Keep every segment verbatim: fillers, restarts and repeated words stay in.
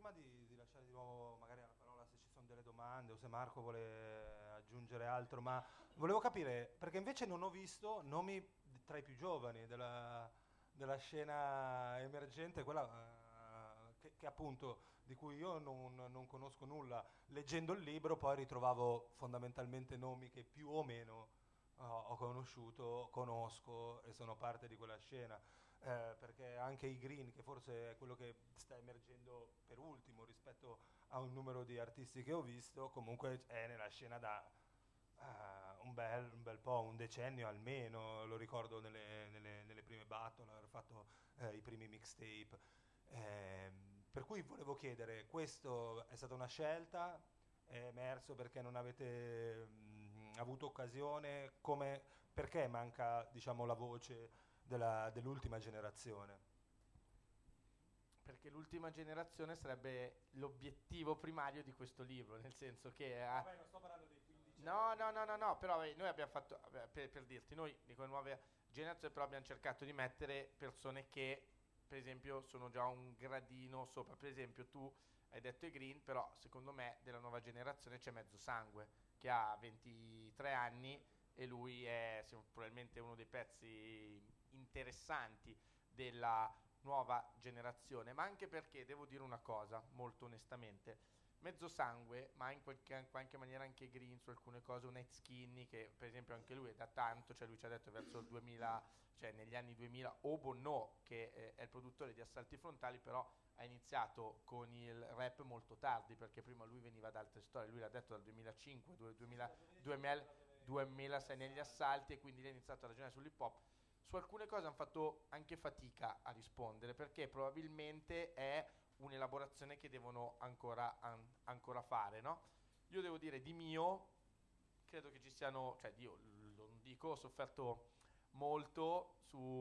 prima di, di lasciare di nuovo magari la parola se ci sono delle domande o se Marco vuole aggiungere altro, ma volevo capire, perché invece non ho visto nomi tra i più giovani della, della scena emergente, quella eh, che, che appunto di cui io non, non conosco nulla. Leggendo il libro poi ritrovavo fondamentalmente nomi che più o meno ho, ho conosciuto, conosco e sono parte di quella scena. Eh, perché anche i Green, che forse è quello che sta emergendo per ultimo rispetto a un numero di artisti che ho visto, comunque è nella scena da eh, un, bel, un bel po', un decennio almeno, lo ricordo nelle, nelle- nelle prime battle, aver fatto eh, i primi mixtape. Ehm, per cui volevo chiedere, questo è stata una scelta? È emerso perché non avete mh, avuto occasione? Come, perché manca, diciamo, la voce della- dell'ultima generazione? Perché l'ultima generazione sarebbe l'obiettivo primario di questo libro, nel senso che... ha- Vabbè, non sto parlando dei quindici No, anni. no, no, no, no, però eh, noi abbiamo fatto, vabbè, per, per dirti, noi di quelle nuove generazioni però abbiamo cercato di mettere persone che, per esempio, sono già un gradino sopra. Per esempio, tu hai detto i Green, però secondo me della nuova generazione c'è Mezzo Sangue, che ha ventitré anni e lui è sì, probabilmente uno dei pezzi interessanti della nuova generazione, ma anche perché devo dire una cosa, molto onestamente. Mezzo Sangue, ma in qualche, in qualche maniera anche Green su alcune cose, un Ed Skinny che per esempio anche lui è da tanto, cioè lui ci ha detto verso il duemila, cioè negli anni duemila, o Bono che eh, è il produttore di Assalti Frontali, però ha iniziato con il rap molto tardi perché prima lui veniva da altre storie, lui l'ha detto dal duemilacinque, du- duemila, duemila, duemilasei negli assalti e quindi lì ha iniziato a ragionare sull'hip hop. Su alcune cose hanno fatto anche fatica a rispondere perché probabilmente è un'elaborazione che devono ancora, an- ancora fare, no? Io devo dire di mio, credo che ci siano, cioè io lo dico, ho sofferto molto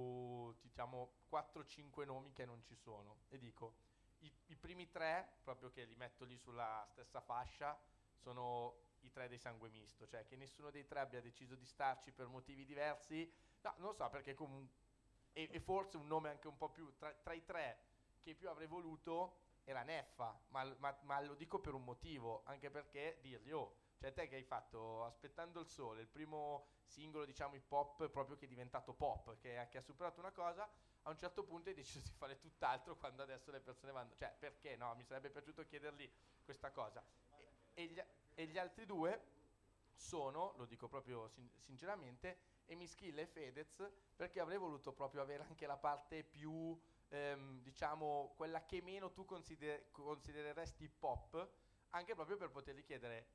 su diciamo quattro cinque nomi che non ci sono e dico i, i primi tre, proprio che li metto lì sulla stessa fascia, sono i tre dei sangue misto, cioè che nessuno dei tre abbia deciso di starci per motivi diversi, no, non lo so perché comunque, e, e forse un nome anche un po' più, tra, tra i tre che più avrei voluto era Neffa, ma, ma- ma lo dico per un motivo, anche perché dirgli, oh, cioè te che hai fatto Aspettando il sole, il primo singolo diciamo hip hop proprio che è diventato pop, che, che ha superato una cosa, a un certo punto hai deciso di fare tutt'altro quando adesso le persone vanno, cioè perché no? Mi sarebbe piaciuto chiedergli questa cosa. E, e gli, e gli altri due sono, lo dico proprio sin- sinceramente, Emischilla e Fedez, perché avrei voluto proprio avere anche la parte più, ehm, diciamo, quella che meno tu consider- considereresti hip hop, anche proprio per potergli chiedere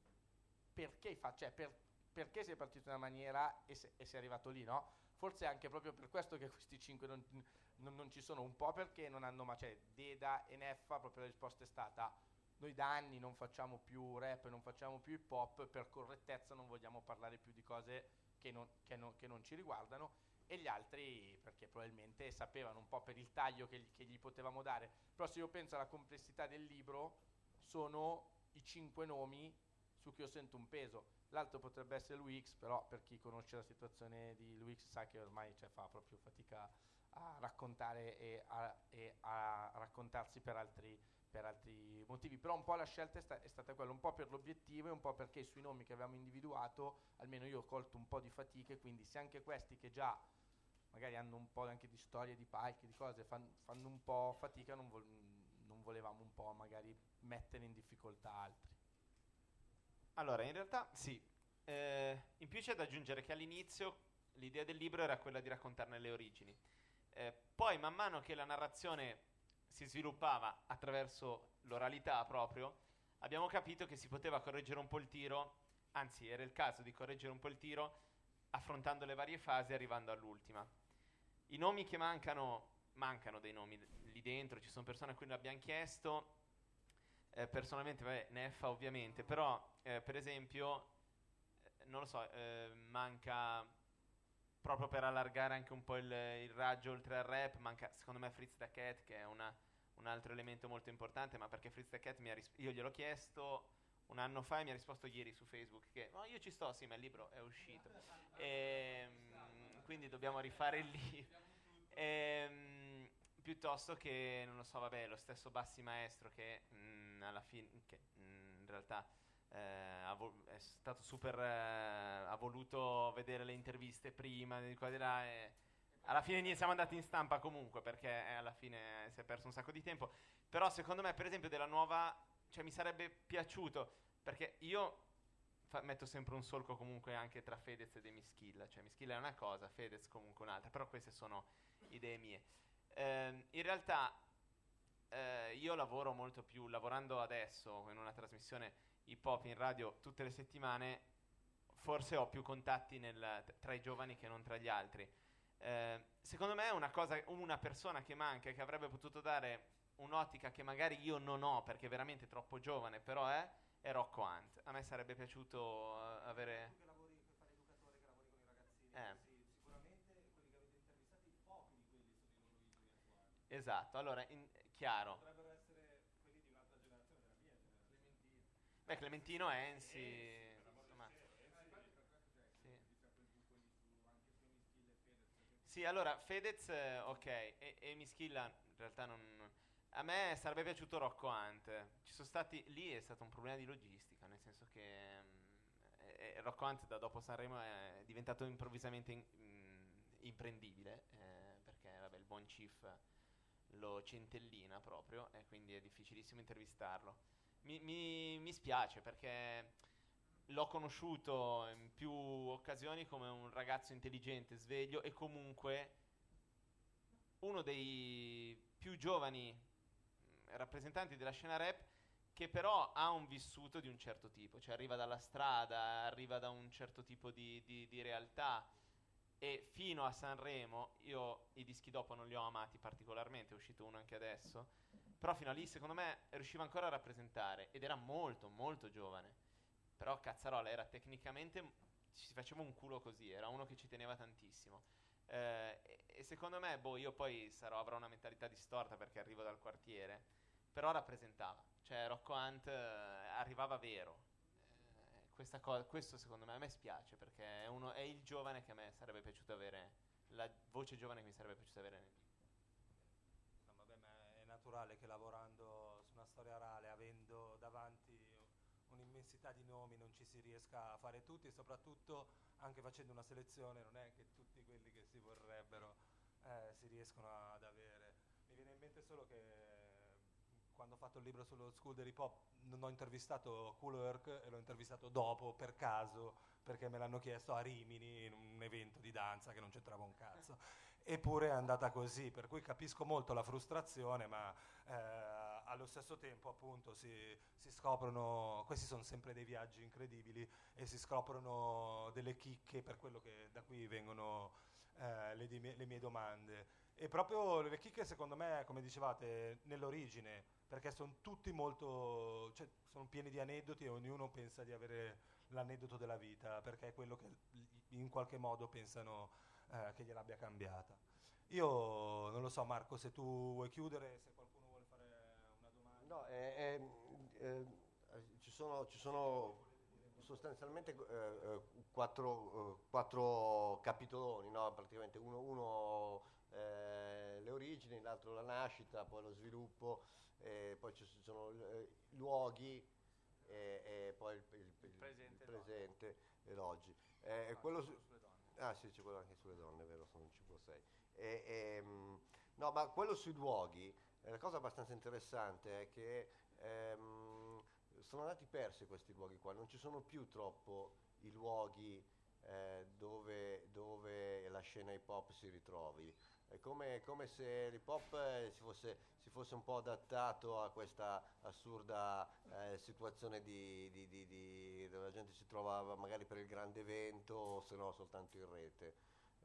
perché, fa- cioè, per- perché sei partito in una maniera e, se- e sei arrivato lì, no? Forse è anche proprio per questo che questi cinque non, non- non ci sono, un po' perché non hanno, ma cioè Deda e Neffa, proprio la risposta è stata noi da anni non facciamo più rap, non facciamo più hip hop, per correttezza non vogliamo parlare più di cose che non, che non- che non ci riguardano, e gli altri perché probabilmente sapevano un po' per il taglio che, gli- che gli potevamo dare. Però se io penso alla complessità del libro, sono i cinque nomi su cui io sento un peso. L'altro potrebbe essere Luix, però per chi conosce la situazione di Luix sa che ormai cioè, fa proprio fatica a raccontare e a, e a raccontarsi per altri, per altri motivi. Però un po' la scelta è, sta- è stata quella, un po' per l'obiettivo e un po' perché sui nomi che avevamo individuato, almeno io ho colto un po' di fatiche, quindi se anche questi che già magari hanno un po' anche di storie, di palchi, di cose, fan- fanno un po' fatica, non, vol- non volevamo un po' magari mettere in difficoltà altri. Allora, in realtà sì. Eh, in più c'è da aggiungere che all'inizio l'idea del libro era quella di raccontarne le origini. Eh, poi, man mano che la narrazione si sviluppava attraverso l'oralità proprio, abbiamo capito che si poteva correggere un po' il tiro, anzi era il caso di correggere un po' il tiro affrontando le varie fasi e arrivando all'ultima. I nomi che mancano, mancano dei nomi lì dentro, ci sono persone a cui l'abbiamo chiesto, eh, personalmente, vabbè, Neffa ovviamente, però eh, per esempio, eh, non lo so, eh, manca proprio per allargare anche un po' il, il raggio oltre al rap, manca secondo me Fritz the Cat che è una, un altro elemento molto importante, ma perché Fritz the Cat mi ha ris- io gliel'ho chiesto un anno fa e mi ha risposto ieri su Facebook che no, io ci sto, sì, ma il libro è uscito. E, quindi dobbiamo rifare il libro. Ehm, piuttosto che, non lo so, vabbè, lo stesso Bassi Maestro che mh, alla fine, che mh, in realtà eh, ha vo- è stato super, eh, ha voluto vedere le interviste prima, di qua e di là, e alla fine ni- siamo andati in stampa comunque, perché eh, alla fine si è perso un sacco di tempo. Però secondo me, per esempio, della nuova, cioè mi sarebbe piaciuto, perché io fa- metto sempre un solco comunque anche tra Fedez e De Mischilla, cioè Mischilla è una cosa, Fedez comunque un'altra, però queste sono idee mie. Ehm, in realtà eh, io lavoro molto più, lavorando adesso in una trasmissione hip hop in radio tutte le settimane, forse ho più contatti nel- tra i giovani che non tra gli altri. Eh, secondo me è una cosa, una persona che manca e che avrebbe potuto dare un'ottica che magari io non ho perché è veramente troppo giovane, però è, è Rocco Hunt. A me sarebbe piaciuto eh, avere... Tu che lavori, che fai l'educatore, che lavori con i ragazzini, Eh. così, sicuramente quelli che avete intervistato, pochi di quelli sono i loro idoli attuali. Esatto, allora, in- chiaro. Potrebbero essere quelli di un'altra generazione, della mia generazione. Beh, Clementino Ensi... insomma, sì. Sì, allora, Fedez, eh, ok, e, e Mischilla in realtà non... A me sarebbe piaciuto Rocco Hunt. Ci sono stati... Lì è stato un problema di logistica, nel senso che mm, eh, eh, Rocco Hunt da dopo Sanremo è diventato improvvisamente in- mm, imprendibile, eh, perché vabbè, il buon Chief lo centellina proprio e quindi è difficilissimo intervistarlo. Mi, mi, mi spiace perché l'ho conosciuto in più occasioni come un ragazzo intelligente, sveglio e comunque uno dei più giovani mh, rappresentanti della scena rap che però ha un vissuto di un certo tipo, cioè arriva dalla strada, arriva da un certo tipo di, di, di realtà e fino a Sanremo, io i dischi dopo non li ho amati particolarmente, è uscito uno anche adesso, però fino a lì secondo me riusciva ancora a rappresentare ed era molto molto giovane. Però Cazzarola era tecnicamente, ci si faceva un culo così, era uno che ci teneva tantissimo. Eh, e, e secondo me, boh, io poi sarò, avrò una mentalità distorta perché arrivo dal quartiere, però rappresentava, cioè Rocco Hunt eh, arrivava vero. Eh, questa co- questo secondo me a me spiace perché è, uno, è il giovane che a me sarebbe piaciuto avere, la voce giovane che mi sarebbe piaciuto avere nel libro. No, vabbè, ma è naturale che lavorando su una storia orale, avendo davanti un'immensità di nomi, non ci si riesca a fare tutti e soprattutto anche facendo una selezione non è che tutti quelli che si vorrebbero eh, si riescono ad avere. Mi viene in mente solo che quando ho fatto il libro sullo school dell'hip hop non ho intervistato Kool Herc e l'ho intervistato dopo per caso perché me l'hanno chiesto a Rimini in un evento di danza che non c'entrava un cazzo. Eppure è andata così, per cui capisco molto la frustrazione, ma eh, allo stesso tempo appunto si, si scoprono, questi sono sempre dei viaggi incredibili e si scoprono delle chicche per quello che da qui vengono eh, le, di mie, le mie domande. E proprio le chicche secondo me, come dicevate, nell'origine, perché sono tutti molto, cioè sono pieni di aneddoti e ognuno pensa di avere l'aneddoto della vita, perché è quello che in qualche modo pensano eh, che gliel'abbia cambiata. Io non lo so, Marco, se tu vuoi chiudere, se qualcuno vuole fare una domanda. No, eh, eh, eh, ci sono, ci sono sostanzialmente eh, eh, quattro, eh, quattro capitoloni, no? Praticamente uno, uno eh, le origini, l'altro la nascita, poi lo sviluppo, eh, poi ci sono eh, luoghi e, e poi il, il- il- presente il presente e l'oggi. Eh, e quello su- Ah sì, c'è quello anche sulle donne, è vero, sono cinque o sei. E, ehm, no, ma quello sui luoghi, eh, la cosa abbastanza interessante è che ehm, sono andati persi questi luoghi qua, non ci sono più troppo i luoghi eh, dove, dove la scena hip hop si ritrovi. È come, come se l'hip hop eh, si fosse, si fosse un po' adattato a questa assurda eh, situazione di, di- di- di- dove la gente si trova magari per il grande evento o se no soltanto in rete.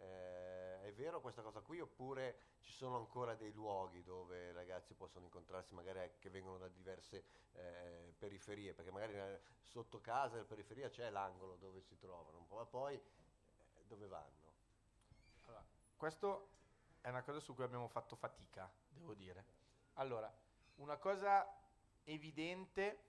Eh, è vero questa cosa qui oppure ci sono ancora dei luoghi dove i ragazzi possono incontrarsi magari eh, che vengono da diverse eh, periferie, perché magari eh, sotto casa, nella periferia c'è l'angolo dove si trovano, ma poi eh, dove vanno? Allora, questo è una cosa su cui abbiamo fatto fatica, devo dire. Allora, una cosa evidente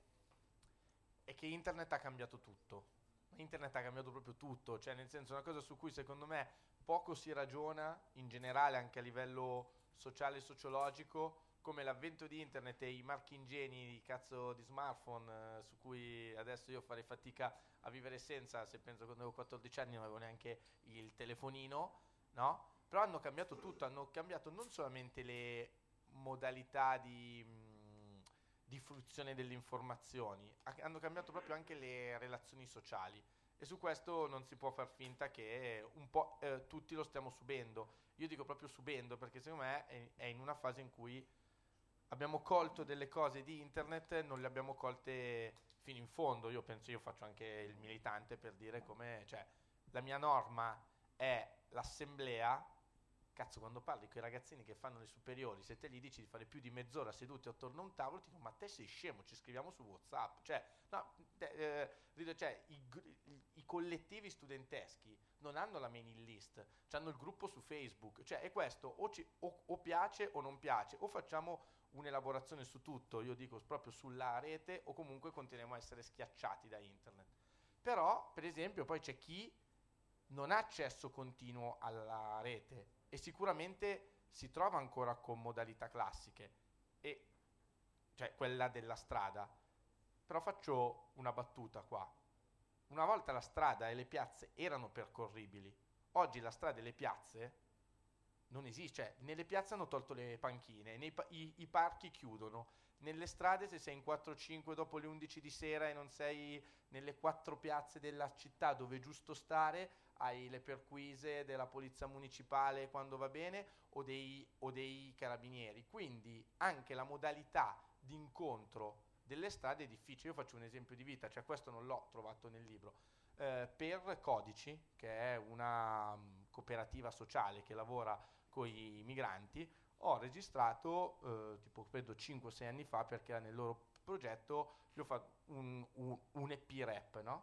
è che internet ha cambiato tutto. Internet ha cambiato proprio tutto, cioè nel senso una cosa su cui secondo me poco si ragiona in generale anche a livello sociale e sociologico, come l'avvento di internet e i marchingegni di cazzo di smartphone eh, su cui adesso io farei fatica a vivere senza, se penso quando avevo quattordici anni non avevo neanche il telefonino, no? Però hanno cambiato tutto, hanno cambiato non solamente le modalità di, mh, di fruizione delle informazioni, ha- hanno cambiato proprio anche le relazioni sociali. E su questo non si può far finta che un po' eh, tutti lo stiamo subendo. Io dico proprio subendo perché secondo me è, è in una fase in cui abbiamo colto delle cose di internet, non le abbiamo colte fino in fondo. Io penso, io faccio anche il militante per dire come, cioè, la mia norma è l'assemblea. Cazzo, quando parli con i ragazzini che fanno le superiori, se te gli dici di fare più di mezz'ora seduti attorno a un tavolo, ti dicono, ma te sei scemo, ci scriviamo su WhatsApp. Cioè, no, te- eh, rido, cioè i, gr- i- i collettivi studenteschi non hanno la mailing list, hanno il gruppo su Facebook. Cioè, è questo, o, ci, o, o piace o non piace, o facciamo un'elaborazione su tutto, io dico proprio sulla rete, o comunque continuiamo a essere schiacciati da internet. Però, per esempio, poi c'è chi non ha accesso continuo alla rete e sicuramente si trova ancora con modalità classiche, e, cioè quella della strada. Però faccio una battuta qua. Una volta la strada e le piazze erano percorribili, oggi la strada e le piazze non esiste, cioè nelle piazze hanno tolto le panchine, nei pa- i, i parchi chiudono, nelle strade se sei in quattro cinque dopo le undici di sera e non sei nelle quattro piazze della città dove è giusto stare, hai le perquise della polizia municipale quando va bene o dei, o dei carabinieri. Quindi anche la modalità di incontro delle strade è difficile. Io faccio un esempio di vita, cioè questo non l'ho trovato nel libro. Eh, per Codici, che è una um, cooperativa sociale che lavora con i migranti, ho registrato, eh, tipo credo cinque sei anni fa, perché era nel loro progetto, gli ho fatto un, un, un E P rap, no?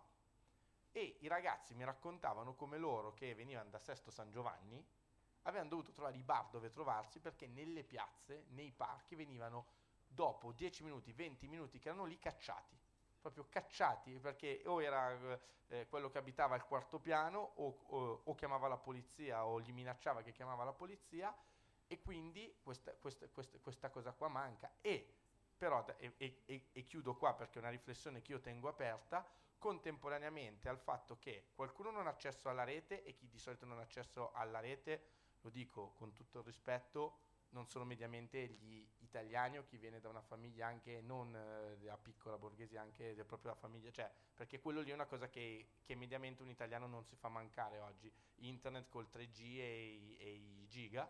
E i ragazzi mi raccontavano come loro, che venivano da Sesto San Giovanni, avevano dovuto trovare i bar dove trovarsi perché nelle piazze, nei parchi, venivano dopo dieci minuti, venti minuti che erano lì cacciati. Proprio cacciati, perché o era eh, quello che abitava al quarto piano o, o, o chiamava la polizia o gli minacciava che chiamava la polizia, e quindi questa, questa, questa, questa cosa qua manca. E però, e, e, e, e chiudo qua perché è una riflessione che io tengo aperta, contemporaneamente al fatto che qualcuno non ha accesso alla rete, e chi di solito non ha accesso alla rete, lo dico con tutto il rispetto, non sono mediamente gli italiani o chi viene da una famiglia anche non eh, della piccola borghesia, anche del proprio la famiglia, cioè, perché quello lì è una cosa che, che mediamente un italiano non si fa mancare oggi, internet col tre G e i, e i giga.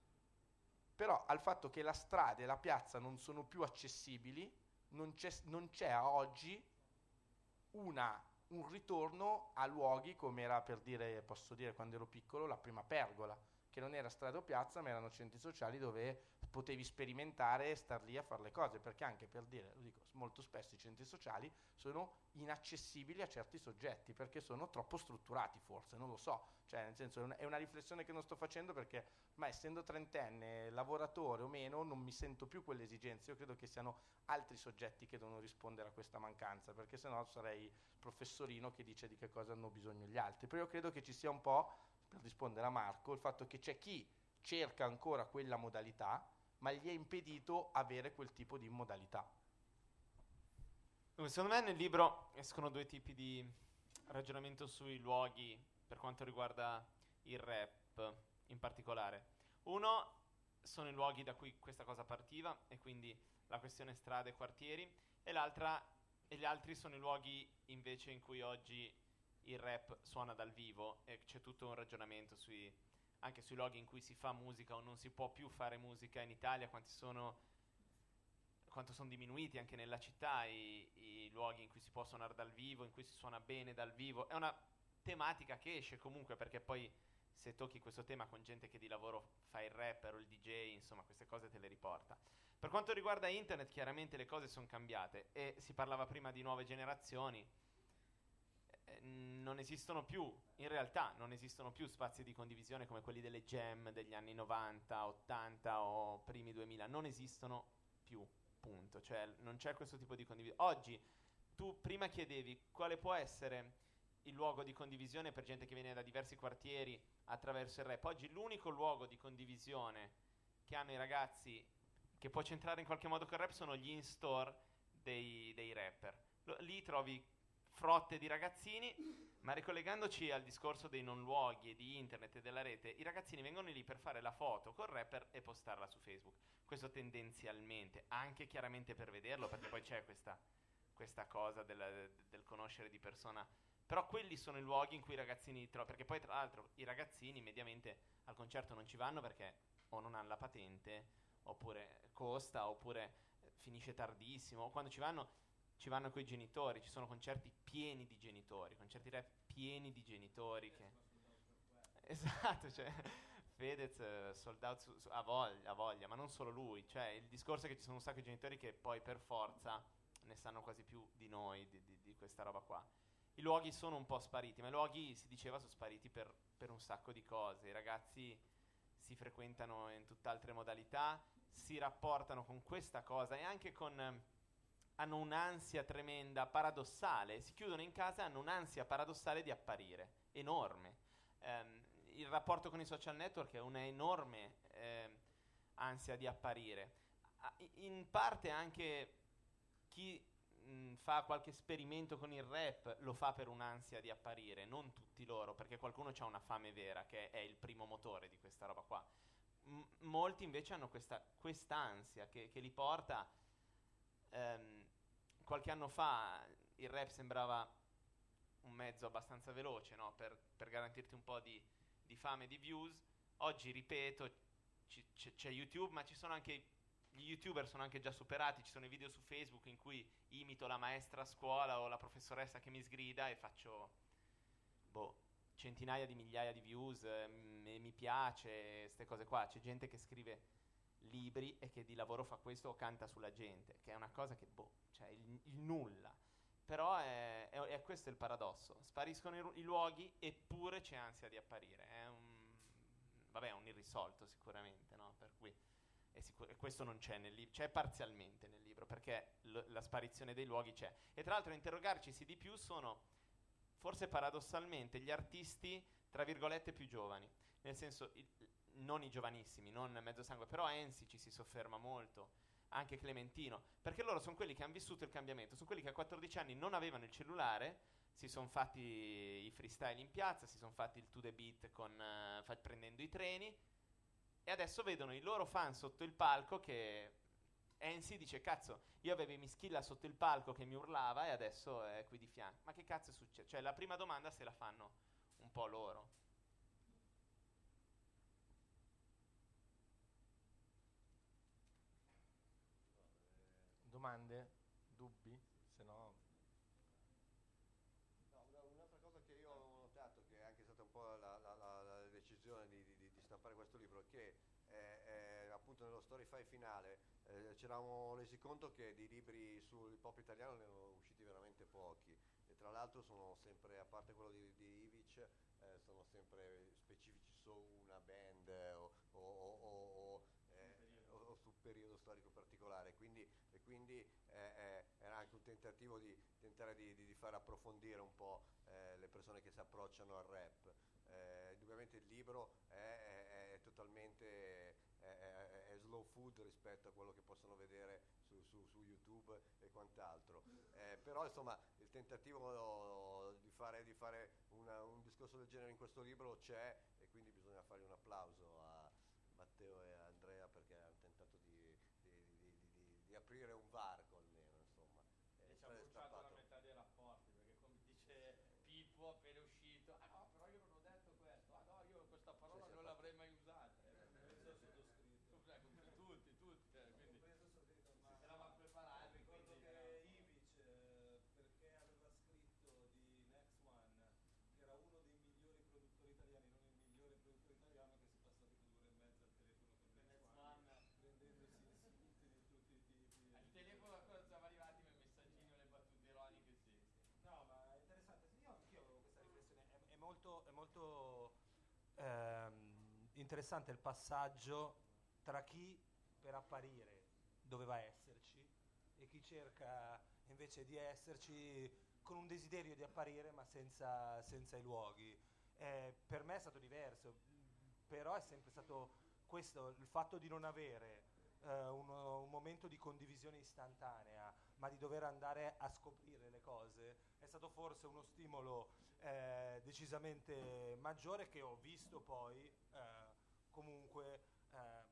Però al fatto che la strada e la piazza non sono più accessibili, non c'è, non c'è a oggi una, un ritorno a luoghi come era, per dire, posso dire quando ero piccolo, la prima pergola, che non era strada o piazza ma erano centri sociali dove potevi sperimentare e star lì a fare le cose, perché anche, per dire, lo dico molto spesso, i centri sociali sono inaccessibili a certi soggetti perché sono troppo strutturati, forse, non lo so, cioè nel senso è una, è una riflessione che non sto facendo perché, ma essendo trentenne, lavoratore o meno, non mi sento più quelle esigenze. Io credo che siano altri soggetti che devono rispondere a questa mancanza, perché sennò sarei il professorino che dice di che cosa hanno bisogno gli altri. Però io credo che ci sia un po', per rispondere a Marco, il fatto che c'è chi cerca ancora quella modalità ma gli è impedito avere quel tipo di modalità. Secondo me nel libro escono due tipi di ragionamento sui luoghi per quanto riguarda il rap in particolare. Uno sono i luoghi da cui questa cosa partiva, e quindi la questione strade e quartieri, e l'altra e gli altri sono i luoghi invece in cui oggi il rap suona dal vivo, e c'è tutto un ragionamento sui, anche sui luoghi in cui si fa musica o non si può più fare musica in Italia, quanti sono, quanto sono diminuiti anche nella città i, i luoghi in cui si può suonare dal vivo, in cui si suona bene dal vivo. È una tematica che esce comunque, perché poi se tocchi questo tema con gente che di lavoro fa il rapper o il D J, insomma queste cose te le riporta. Per quanto riguarda internet, chiaramente le cose sono cambiate, e si parlava prima di nuove generazioni. Non esistono più, in realtà non esistono più spazi di condivisione come quelli delle jam degli anni novanta, ottanta o primi duemila, non esistono più, punto. Cioè non c'è questo tipo di condivisione. Oggi tu prima chiedevi quale può essere il luogo di condivisione per gente che viene da diversi quartieri attraverso il rap. Oggi l'unico luogo di condivisione che hanno i ragazzi, che può centrare in qualche modo col rap, sono gli in-store dei, dei rapper. Lo- lì trovi frotte di ragazzini, ma ricollegandoci al discorso dei non luoghi e di internet e della rete, i ragazzini vengono lì per fare la foto col rapper e postarla su Facebook. Questo tendenzialmente, anche chiaramente per vederlo, perché poi c'è questa, questa cosa del, del conoscere di persona. Però quelli sono i luoghi in cui i ragazzini trovano, perché poi tra l'altro i ragazzini mediamente al concerto non ci vanno perché o non hanno la patente, oppure costa, oppure eh, finisce tardissimo, o quando ci vanno ci vanno coi genitori, ci sono concerti pieni di genitori, concerti rap pieni di genitori che... Esatto, cioè Fedez eh, sold out su, su, a, voglia, a voglia, ma non solo lui, cioè il discorso è che ci sono un sacco di genitori che poi per forza ne sanno quasi più di noi, di, di, di questa roba qua. I luoghi sono un po' spariti, ma i luoghi, si diceva, sono spariti per, per un sacco di cose. I ragazzi si frequentano in tutt'altre modalità, si rapportano con questa cosa e anche con... eh, hanno un'ansia tremenda, paradossale, si chiudono in casa e hanno un'ansia paradossale di apparire, enorme. Ehm, il rapporto con i social network è una enorme ehm, ansia di apparire. A- in parte anche chi mh, fa qualche esperimento con il rap lo fa per un'ansia di apparire, non tutti loro, perché qualcuno ha una fame vera, che è il primo motore di questa roba qua. M- molti invece hanno questa quest'ansia che, che li porta... ehm, qualche anno fa il rap sembrava un mezzo abbastanza veloce, no? per, per garantirti un po' di, di fame, di views. Oggi, ripeto, ci- c'è, c'è YouTube, ma ci sono anche gli youtuber sono anche già superati. Ci sono i video su Facebook in cui imito la maestra a scuola o la professoressa che mi sgrida e faccio boh, centinaia di migliaia di views, eh, m- e mi piace, queste cose qua. C'è gente che scrive libri e che di lavoro fa questo o canta sulla gente, che è una cosa che boh, cioè il, il nulla. Però è, è, è questo il paradosso. Spariscono i, ru- i luoghi eppure c'è ansia di apparire. È un, vabbè, un irrisolto sicuramente, no? Per cui è sicur- e questo non c'è nel libro, c'è parzialmente nel libro, perché l- la sparizione dei luoghi c'è. E tra l'altro a interrogarcisi di più sono, forse paradossalmente, gli artisti, tra virgolette, più giovani. Nel senso, il- non i giovanissimi, non mezzo sangue, però Enzi ci si sofferma molto, anche Clementino, perché loro sono quelli che hanno vissuto il cambiamento, sono quelli che a quattordici anni non avevano il cellulare, si sono fatti i freestyle in piazza, si sono fatti il to the beat con, eh, fa- prendendo i treni, e adesso vedono i loro fan sotto il palco che Enzi dice, cazzo, io avevo i Mischilla sotto il palco che mi urlava e adesso è qui di fianco. Ma che cazzo è successo? Cioè la prima domanda se la fanno un po' loro. Domande? Dubbi? Se no... No, una- un'altra cosa che io ho notato, che è anche stata un po' la, la- la- la decisione di, di- di stampare questo libro, è che eh, eh, appunto nello Storyfy finale eh, ci eravamo resi conto che di libri sul pop italiano ne erano usciti veramente pochi, e tra l'altro sono sempre, a parte quello di, di Ivic, eh, sono sempre specifici su una band, eh, o, o- o- o- o, eh, o- o su un periodo storico particolare, quindi, e quindi eh, eh, era anche un tentativo di tentare di, di- di far approfondire un po' eh, le persone che si approcciano al rap. Eh, indubbiamente il libro è, è- è totalmente è, è- è slow food rispetto a quello che possono vedere su, su- su YouTube e quant'altro. Eh, però insomma il tentativo di fare, di fare una- un discorso del genere in questo libro c'è, e quindi bisogna fare un applauso a Matteo e a Andrea, perché hanno tentato di, di- di- di- di- di aprire un varco almeno, insomma. Eh, E ci ha poi è bruciato la strappato. metà dei rapporti, perché come dice Pippo appena uscito, ah no, però io non ho detto questo, ah no, io questa parola Sì, sì, non infatti. l'avrei mai usata. Eh, Compreso sottoscritto. eh, tutti, tutti, eh, quindi Compreso sottoscritto, ma eravamo preparati. ricordo quindi che era- Ivic, eh, perché aveva scritto di Next One, che era uno dei migliori produttori italiani, non il migliore produttore italiano, che si è passato due ore e mezza al telefono con Next Next One, One. prendendosi insulti di tutti i tipi. Al telefono ancora siamo arrivati con i messaggini o le battute ironiche, sì, sì. No, ma è interessante. Io anch'io avevo questa riflessione. È, è molto, è molto ehm, interessante il passaggio tra chi per apparire doveva esserci e chi cerca invece di esserci con un desiderio di apparire ma senza, senza i luoghi. Eh, per me è stato diverso, però è sempre stato questo, il fatto di non avere eh, uno- un momento di condivisione istantanea, ma di dover andare a scoprire le cose, è stato forse uno stimolo eh, decisamente maggiore, che ho visto poi eh, comunque eh,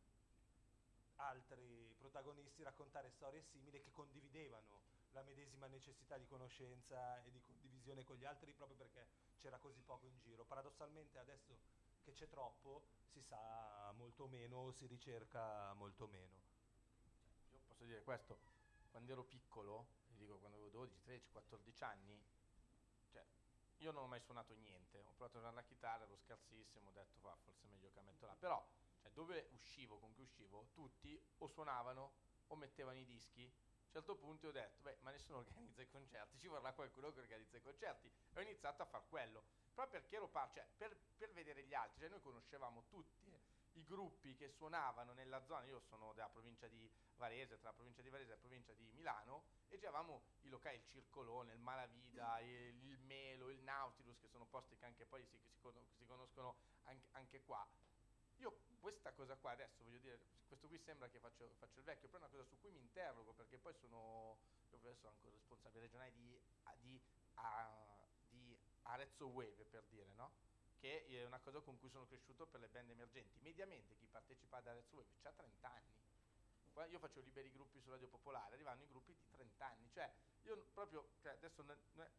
altri protagonisti raccontare storie simili, che condividevano la medesima necessità di conoscenza e di condivisione con gli altri, proprio perché c'era così poco in giro. Paradossalmente adesso che c'è troppo si sa molto meno, si ricerca molto meno. Io posso dire questo, quando ero piccolo, vi dico quando avevo dodici, tredici, quattordici anni, cioè io non ho mai suonato niente, ho provato a suonare la chitarra, ero scarsissimo, ho detto va, forse è meglio che la metto là, però cioè, dove uscivo, con cui uscivo, tutti o suonavano o mettevano i dischi. A un certo punto ho detto, beh, ma nessuno organizza i concerti, ci vorrà qualcuno che organizza i concerti. E ho iniziato a far quello, proprio perché ero par- cioè, per, per vedere gli altri, cioè noi conoscevamo tutti eh, i gruppi che suonavano nella zona. Io sono della provincia di Varese, tra la provincia di Varese e la provincia di Milano, e giravamo i locali, il Circolone, il Malavida, il, il Melo, il Nautilus, che sono posti che anche poi si, si, con- si conoscono anche, anche qua. Io questa cosa qua adesso, voglio dire, questo qui sembra che faccio, faccio il vecchio, però è una cosa su cui mi interrogo, perché poi sono, io adesso sono anche responsabile regionale di, a- di, a- di Arezzo Wave, per dire, no? Che è una cosa con cui sono cresciuto per le band emergenti. Mediamente chi partecipa ad Arezzo Wave ha trenta anni. Qua io faccio liberi gruppi su Radio Popolare, arrivano i gruppi di trenta anni, cioè io proprio, cioè adesso ne- ne-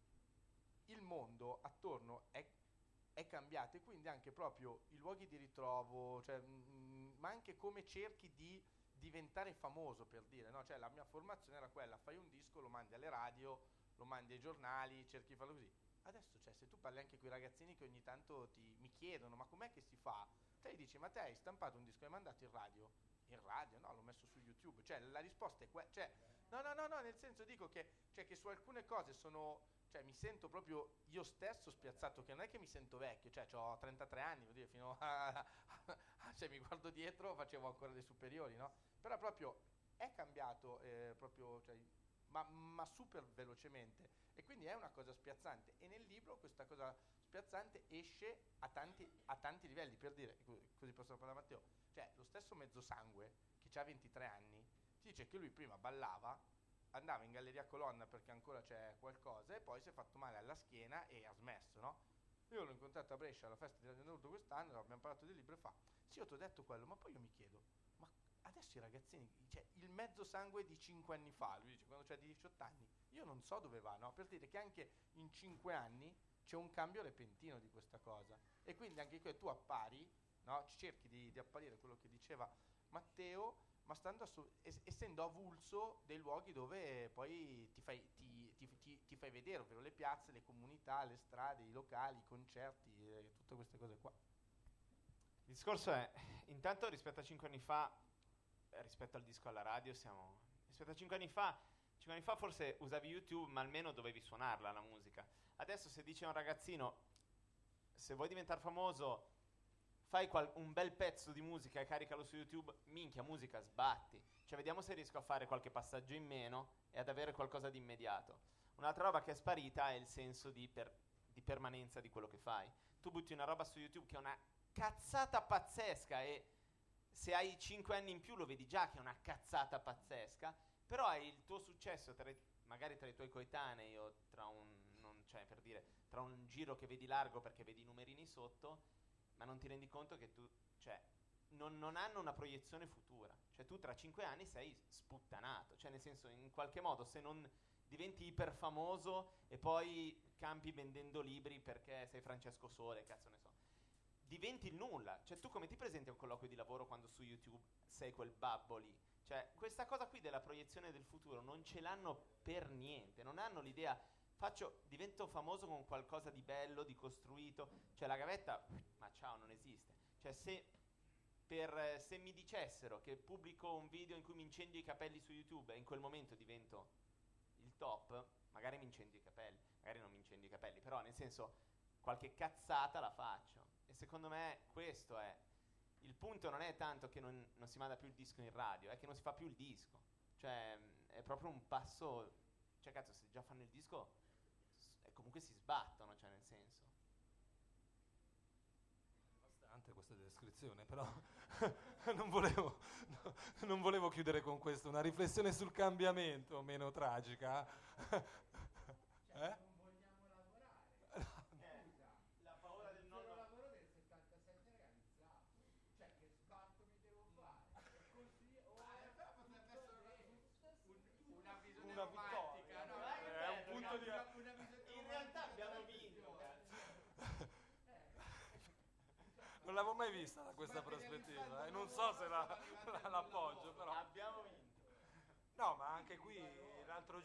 il mondo attorno è è cambiato, e quindi anche proprio i luoghi di ritrovo, cioè, mm, ma anche come cerchi di diventare famoso, per dire, no? Cioè la mia formazione era quella: fai un disco, lo mandi alle radio, lo mandi ai giornali, cerchi di farlo così. Adesso, cioè, se tu parli anche con i ragazzini che ogni tanto ti, mi chiedono ma com'è che si fa, te gli dici ma te hai stampato un disco e hai mandato in radio? In radio? No, l'ho messo su YouTube. Cioè la risposta è quella, cioè, no no no no, nel senso dico che, cioè, che su alcune cose sono, cioè mi sento proprio io stesso spiazzato, che non è che mi sento vecchio, cioè ho trentatré anni, vuol dire, fino a, cioè mi guardo dietro, facevo ancora le superiori, no? Però proprio è cambiato eh, proprio, cioè, ma, ma super velocemente, e quindi è una cosa spiazzante, e nel libro questa cosa spiazzante esce a tanti, a tanti livelli, per dire, così posso parlare a Matteo, cioè lo stesso Mezzosangue che ha ventitré anni ti dice che lui prima ballava, andava in Galleria Colonna perché ancora c'è qualcosa, e poi si è fatto male alla schiena e ha smesso, no? Io l'ho incontrato a Brescia alla festa di Radionudo quest'anno, abbiamo parlato del libro e fa, sì, io ti ho detto quello, ma poi io mi chiedo, ma adesso i ragazzini, cioè il mezzo sangue di cinque anni fa, lui dice, quando c'è di diciotto anni, io non so dove va, no? Per dire che anche in cinque anni c'è un cambio repentino di questa cosa, e quindi anche que- tu appari, no? Cerchi di, di apparire, quello che diceva Matteo, ma stando assu- es- essendo avulso dei luoghi dove poi ti fai, ti, ti- ti- ti fai vedere, ovvero le piazze, le comunità, le strade, i locali, i concerti, e tutte queste cose qua. Il discorso è, intanto rispetto a cinque anni fa, eh, rispetto al disco alla radio, siamo... Rispetto a cinque anni fa, cinque anni fa forse usavi YouTube, ma almeno dovevi suonarla la musica. Adesso se dice a un ragazzino, se vuoi diventare famoso, fai qual- un bel pezzo di musica e caricalo su YouTube, minchia, musica, sbatti. Cioè vediamo se riesco a fare qualche passaggio in meno e ad avere qualcosa di immediato. Un'altra roba che è sparita è il senso di, per- di permanenza di quello che fai. Tu butti una roba su YouTube che è una cazzata pazzesca, e se hai cinque anni in più lo vedi già che è una cazzata pazzesca, però hai il tuo successo tra i- magari tra i tuoi coetanei, o tra un, non, cioè, per dire, tra un giro che vedi largo perché vedi i numerini sotto, ma non ti rendi conto che tu, cioè, non, non hanno una proiezione futura. Cioè tu tra cinque anni sei sputtanato, cioè nel senso, in qualche modo, se non diventi iper famoso e poi campi vendendo libri perché sei Francesco Sole, cazzo ne so, diventi il nulla. Cioè tu come ti presenti a un colloquio di lavoro quando su YouTube sei quel babbo lì? Cioè questa cosa qui della proiezione del futuro non ce l'hanno per niente, non hanno l'idea, faccio, divento famoso con qualcosa di bello, di costruito. Cioè la gavetta, ma ciao, non esiste. Cioè se, per, se mi dicessero che pubblico un video in cui mi incendio i capelli su YouTube e in quel momento divento il top, magari mi incendio i capelli, magari non mi incendio i capelli, però nel senso qualche cazzata la faccio. E secondo me questo è il punto. Non è tanto che non, non si manda più il disco in radio, è che non si fa più il disco. Cioè è proprio un passo, cioè cazzo, se già fanno il disco e comunque si sbattono, cioè nel senso. interessante questa descrizione, però non volevo, no, non volevo chiudere con questo, una riflessione sul cambiamento meno tragica. Eh? Non vogliamo lavorare. Eh, Scusa, la paura del il non vero lavoro del settantasette è realizzato. Cioè, che sbatto mi devo fare? E così ora Ah, però potrebbe essere una, un- una visione Una romantica, vittoria. no? Dai, che È un bello, punto di... Una, una visione in realtà romantica abbiamo della vinto, questione. cazzo. Non l'avevo mai vista da questa prospettiva e non so se la, la- l'appoggio, però. Abbiamo vinto. No, ma anche qui l'altro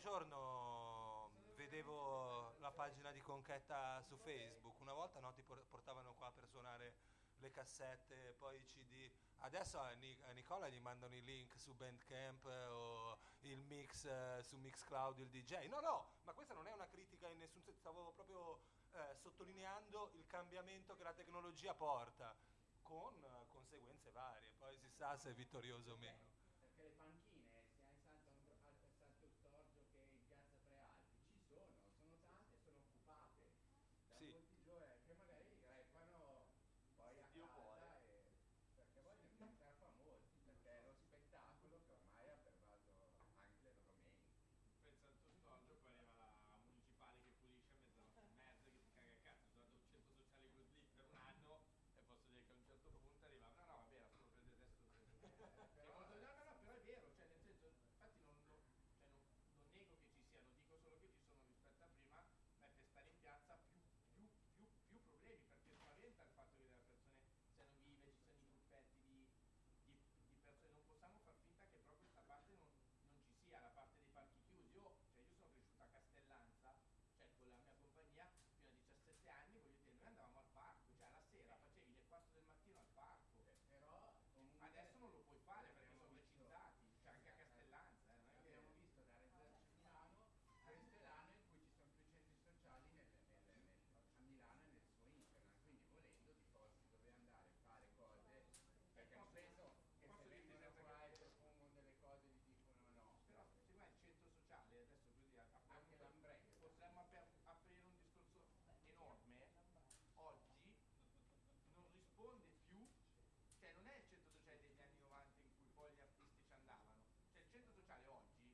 giorno vedevo la pagina di Conchetta su Facebook. Una volta no, ti por- portavano qua per suonare le cassette, poi i C D. Adesso a, Ni- a Nicola gli mandano i link su Bandcamp eh, o il mix eh, su Mixcloud, il D J. No, no, ma questa non è una critica in nessun senso. Stavo proprio eh, sottolineando il cambiamento che la tecnologia porta, con eh, conseguenze varie. Poi si sa se è vittorioso o meno. Perché le panchine, sia in Santo, Andro- al- Santo Storgio che in Piazza Prealpi, ci sono, sono tante, sono occupate da Sì. molti giovani che magari repano poi a Dio casa vuole. e, perché vogliono diventare famosi, perché è lo spettacolo che ormai ha pervaso anche le loro menti. Per Santo Storgio poi arriva la municipale che pulisce a mezzanotte e mezza, che ti caga il cazzo. Sono andato a un centro sociale così per un anno e posso dire che a un certo punto arriva, no no vabbè era solo per il resto del Eh, Che però, molto- no, no, no, però è vero, cioè nel senso, infatti non, non- cioè non- non nego che ci siano, dico solo che ci sono rispetto a prima, ma è per stare in piazza più, più, più, più problemi, perché spaventa il fatto che le persone siano vive, ci siano i gruppetti di, di, di persone, non possiamo far finta che però questa parte non, non ci sia, la parte dei parchi chiusi. Io, cioè io sono cresciuto a Castellanza, cioè con la mia compagnia, fino a diciassette anni, voglio dire, noi andavamo al parco, cioè alla sera facevi le quattro del mattino al parco. eh, però comunque Adesso non lo puoi fare perché abbiamo sono visto- precizzati, cioè anche a Castellanza. Eh, non è che- abbiamo visto da Reserci Milano questo è l'anno in cui ci sono più centri sociali nel- nel- nel- a Milano e nel suo internet, quindi volendo ti posti dove andare a fare cose, perché non penso che posso se dirti vengono senza qua che- e propongono delle cose gli dicono no. Però secondo me il centro sociale adesso così a- a- Anche l'Ambretta. potremmo aper- aprire un discorso enorme. Oggi non risponde più, cioè non è il centro sociale degli anni novanta in cui poi gli artisti ci andavano, cioè il centro sociale oggi,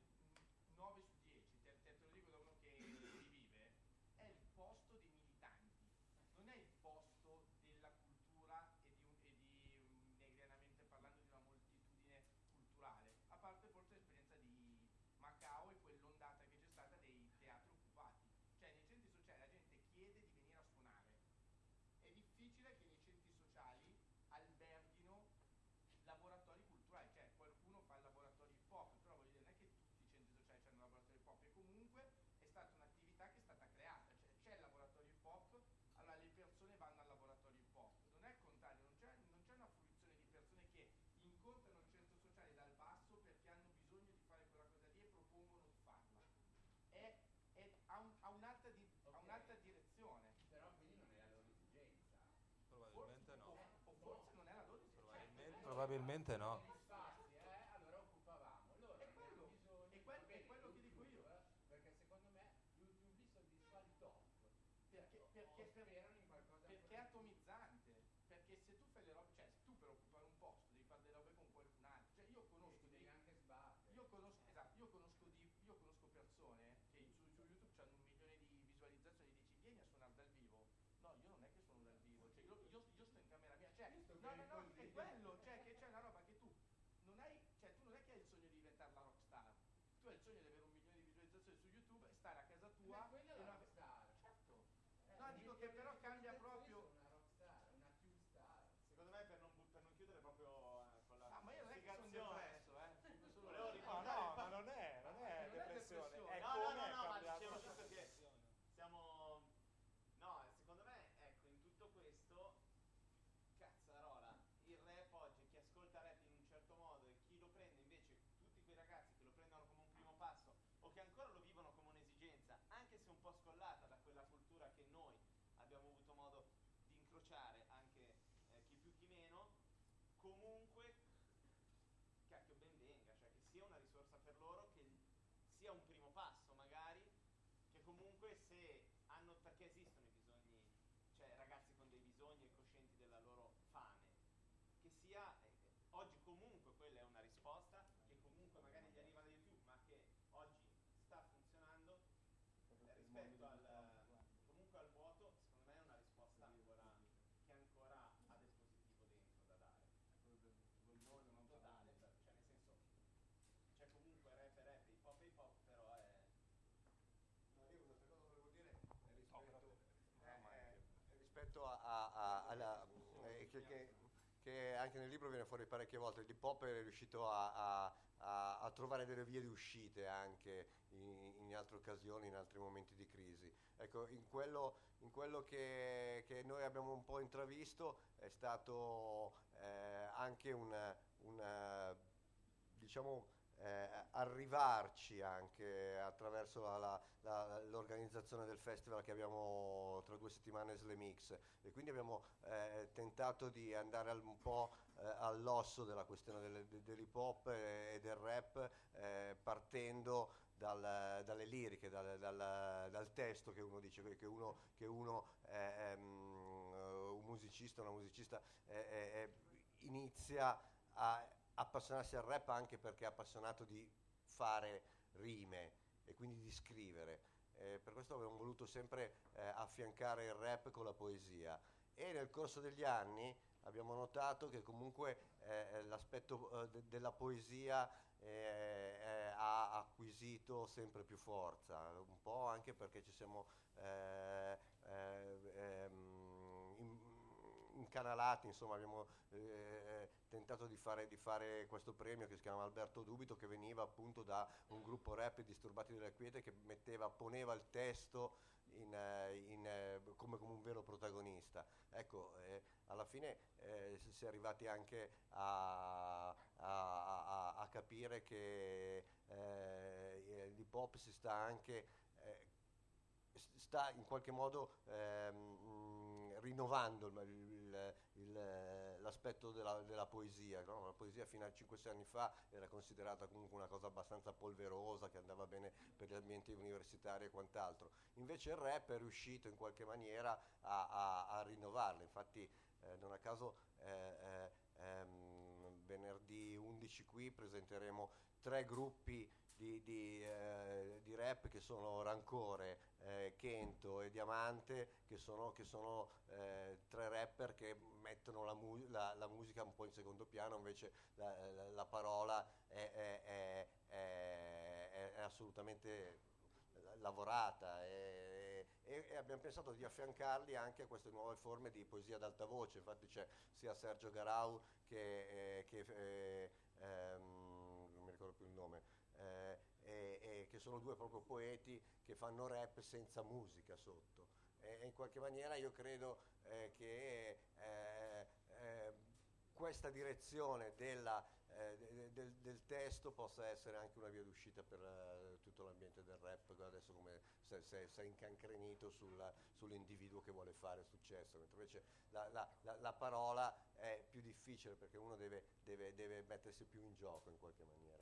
nove su dieci, te, te, te lo dico da uno che rivive, è il posto dei militanti, non è il posto della cultura e di, un, e di um, negrianamente parlando di una moltitudine culturale, a parte forse l'esperienza di Macao e quell'ondata che c'è stata dei teatri occupati, cioè nei centri sociali la gente chiede di venire a suonare, è difficile che nei centri sociali alberghino laboratori culturali, cioè qualcuno fa il laboratorio hip hop, però voglio dire non è che tutti i centri sociali hanno un laboratorio hip hop, e comunque è stata un'attività che è stata creata, cioè c'è il laboratorio hip hop, allora le persone vanno al laboratorio hip hop, non è il contrario, non c'è, non c'è una fruizione di persone che incontrano il centro sociale dal basso perché hanno bisogno di fare quella cosa lì e propongono di farla, è, è- ha, un- ha un'altra di- ha Ok. un'altra direzione. Però quindi non è la loro esigenza. Probabilmente O, no. o forse non è la loro esigenza. Probabilmente, probabilmente no. Gli spazi, eh, allora occupavamo. Loro È non quello, hanno bisogno è di- quel- va è bene, quello che dico io. YouTube, perché secondo me YouTube lì sono visuali top. Perché, O- perché, o sperano in qualcosa perché ancora è di più. atomizzante, perché se tu fai le robe, cioè se tu per occupare un posto devi fare delle robe con qualcun altro, cioè io conosco Sì, dei, devi anche sbattere. io conosco, esatto, io conosco, di, io conosco persone che su, su YouTube hanno un milione di visualizzazioni e dici vieni a suonare dal vivo, no io non è che suono dal vivo, cioè io, io, io sto in camera mia, cioè Io sto no bene no no, così. è quello, cioè che c'è una roba che tu non hai, cioè tu non è che hai il sogno di diventare la rockstar, tu hai il sogno di avere un milione di visualizzazioni su YouTube, stare a casa tua Ma quella è e la non- rockstar. certo. Eh, No, le dico mie che però cambia visualizzazioni proprio. sono una rockstar, una Q-star. Secondo me per non, bu- per non chiudere proprio eh, con la Ah, ma io non è che sono spiegazione- depresso, eh. Dico solo- Volevo No, ricordare no, il ma fatto- non è, non è Non è depressione, depressione. è No, no, come no, è no, ma cambiato dicevo la giusto che situazione. siamo... No, secondo me, ecco, in tutto questo, cazzarola, il rap oggi, chi ascolta rap in un certo modo e chi lo prende invece, tutti quei ragazzi che lo prendono come un primo passo o che ancora lo vivono come un'esigenza, anche se un po' scollata da quella cultura che noi abbiamo avuto modo di incrociare, anche eh, chi più chi meno, comunque, cacchio ben venga, cioè che sia una risorsa per loro, che sia un primo passo magari, che comunque se hanno, perché esistono i bisogni, cioè ragazzi con dei bisogni e coscienti della loro che, che anche nel libro viene fuori parecchie volte. L'hip hop è riuscito a, a, a, a trovare delle vie di uscite anche in, in altre occasioni, in altri momenti di crisi. Ecco, in quello, in quello che, che noi abbiamo un po' intravisto è stato eh, anche un, un diciamo, eh, arrivarci anche attraverso la, la, la, l'organizzazione del festival che abbiamo tra due settimane Slamix, e quindi abbiamo eh, tentato di andare al, un po' eh, all'osso della questione del, de, dell'hip hop e, e del rap, eh, partendo dal, dalle liriche, dal, dal, dal testo che uno dice, che uno, che uno è, è, un musicista, una musicista è, è, è, inizia a appassionarsi al rap anche perché è appassionato di fare rime e quindi di scrivere. Eh, per questo abbiamo voluto sempre eh, affiancare il rap con la poesia, e nel corso degli anni abbiamo notato che comunque eh, l'aspetto eh, de- della poesia eh, eh, ha acquisito sempre più forza, un po' anche perché ci siamo eh, eh, ehm, in- incanalati, insomma abbiamo eh, tentato di fare, di fare questo premio che si chiama Alberto Dubito, che veniva appunto da un gruppo rap, Disturbati della Quiete, che metteva, poneva il testo in, in, come, come un vero protagonista. Ecco, eh, alla fine eh, si è arrivati anche a, a, a, a capire che eh, l'hip hop si sta anche eh, sta in qualche modo ehm, rinnovando il, il, il, l'aspetto della, della poesia, no? La poesia fino a cinque sei anni fa era considerata comunque una cosa abbastanza polverosa, che andava bene per gli ambienti universitari e quant'altro. Invece il rap è riuscito in qualche maniera a, a, a rinnovarla. Infatti eh, non a caso eh, eh, ehm, venerdì undici qui presenteremo tre gruppi Di, di, eh, di rap che sono Rancore, eh, Kento e Diamante, che sono, che sono eh, tre rapper che mettono la, mu- la, la musica un po' in secondo piano, invece la, la, la parola è, è, è, è, è assolutamente lavorata, e, e, e abbiamo pensato di affiancarli anche a queste nuove forme di poesia ad alta voce. Infatti c'è sia Sergio Garau che, eh, che eh, ehm, non mi ricordo più il nome, Eh, e, e che sono due proprio poeti che fanno rap senza musica sotto, e, e in qualche maniera io credo eh, che eh, eh, questa direzione della, eh, de, del, del testo possa essere anche una via d'uscita per uh, tutto l'ambiente del rap, adesso come si è incancrenito sul, sull'individuo che vuole fare successo, mentre invece la, la, la, la parola è più difficile perché uno deve, deve, deve mettersi più in gioco in qualche maniera.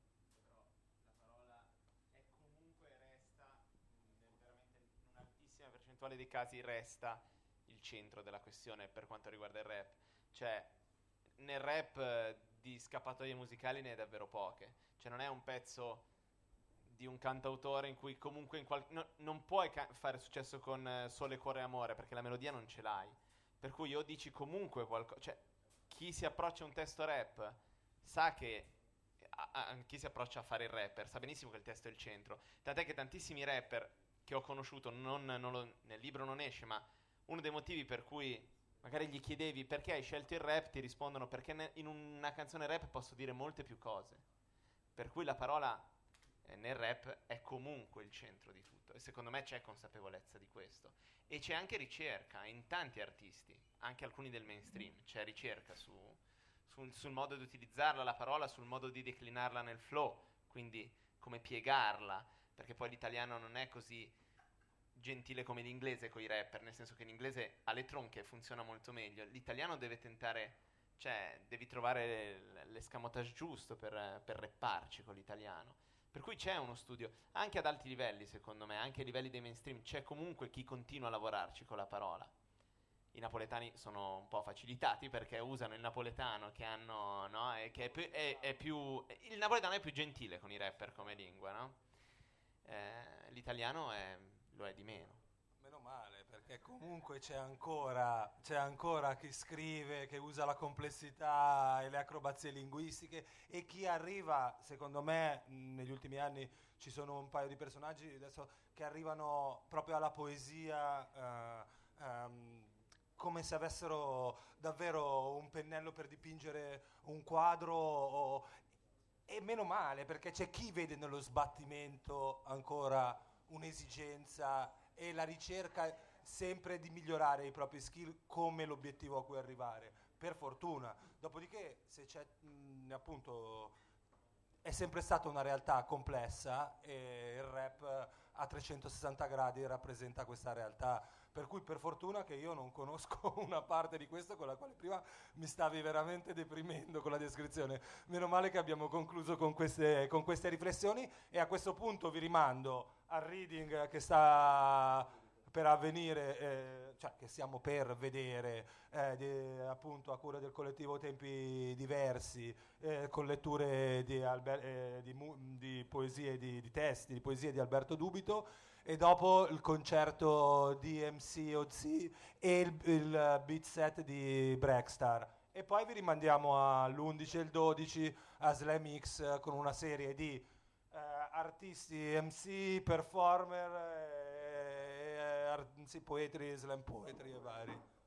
Percentuale dei casi resta il centro della questione per quanto riguarda il rap. Cioè, nel rap eh, di scappatoie musicali ne è davvero poche. Cioè, non è un pezzo di un cantautore in cui comunque in qual- no, non puoi ca- fare successo con eh, Sole, Cuore e Amore, perché la melodia non ce l'hai. Per cui o dici comunque qualcosa. Cioè, chi si approccia a un testo rap sa che a- a- chi si approccia a fare il rapper sa benissimo che il testo è il centro. Tant'è che tantissimi rapper che ho conosciuto, non, non lo, nel libro non esce, ma uno dei motivi per cui magari gli chiedevi perché hai scelto il rap, ti rispondono perché ne, in una canzone rap posso dire molte più cose. Per cui la parola eh, nel rap è comunque il centro di tutto, e secondo me c'è consapevolezza di questo. E c'è anche ricerca in tanti artisti, anche alcuni del mainstream, c'è ricerca su, sul, sul modo di utilizzarla la parola, sul modo di declinarla nel flow, quindi come piegarla, perché poi l'italiano non è così gentile come l'inglese con i rapper, nel senso che l'inglese ha le tronche e funziona molto meglio. L'italiano deve tentare, cioè devi trovare l'escamotage giusto per, per rapparci con l'italiano. Per cui c'è uno studio, anche ad alti livelli secondo me, anche ai livelli dei mainstream, c'è comunque chi continua a lavorarci con la parola. I napoletani sono un po' facilitati perché usano il napoletano che hanno, no? E che è più, è, è più, il napoletano è più gentile con i rapper come lingua, no? Eh, l'italiano è, lo è di meno. Meno male, perché comunque c'è ancora, c'è ancora chi scrive, che usa la complessità e le acrobazie linguistiche, e chi arriva, secondo me, mh, negli ultimi anni ci sono un paio di personaggi adesso che arrivano proprio alla poesia, eh, ehm, come se avessero davvero un pennello per dipingere un quadro o- e meno male, perché c'è chi vede nello sbattimento ancora un'esigenza e la ricerca sempre di migliorare i propri skill come l'obiettivo a cui arrivare, per fortuna. Dopodiché, se c'è mh, appunto, è sempre stata una realtà complessa e il rap a trecentosessanta gradi rappresenta questa realtà, per cui per fortuna che io non conosco una parte di questo con la quale prima mi stavi veramente deprimendo con la descrizione. Meno male che abbiamo concluso con queste, con queste riflessioni, e a questo punto vi rimando al reading che sta per avvenire, eh, cioè che stiamo per vedere, eh, di- appunto a cura del collettivo Tempi Diversi, eh, con letture di, Alber- eh, di, mu- di poesie, di, di testi, di poesie di Alberto Dubito, e dopo il concerto di M C O Z e il, il beat set di Breakstar. E poi vi rimandiamo all'undici e il dodici a Slam X, eh, con una serie di eh, artisti, M C, performer, eh, ar- sì, poetry, slam poetry e vari.